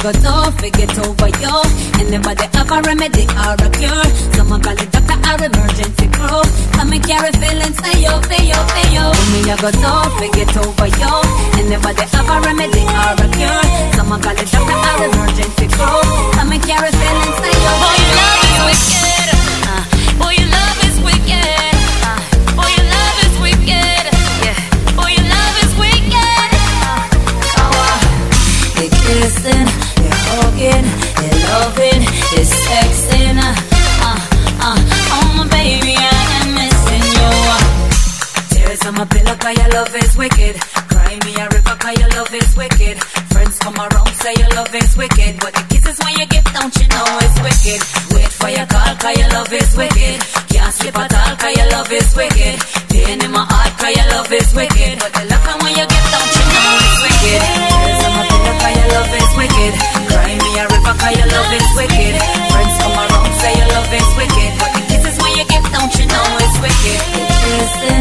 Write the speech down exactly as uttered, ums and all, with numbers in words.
go to forget over you. Anybody have a remedy or a cure? Someone call it doctor or emergency crew. Come and carry feelings, say yo, say yo, say yo. Me I go to forget over you. Anybody have a remedy or a cure? Someone call it doctor or emergency crew. Come and carry feelings, say yo, say yo. Boy, your love is wicked. Uh, boy, your love is wicked. Uh, boy, your love is wicked. Yeah. Boy, your love is wicked. Uh, oh, uh. You're kissing, you're hugging, you're loving, you're sexing. Uh, uh, uh. Oh my baby, I am missing you. Tears on my pillow 'cause your love is wicked. Cry me a river 'cause your love is wicked. Friends come around say your love is wicked, but the kisses when you give, don't you know it's wicked? Wait for your call 'cause your love is wicked. Can't sleep at all 'cause your love is wicked. Pain in my heart 'cause your love is wicked, but the love when you give, don't you know it's wicked? Tears on my pillow 'cause your love is wicked. Cry me a river 'cause your love is wicked. Friends come around say your love is wicked, but the kisses when you give, don't you know it's wicked? You're kissing,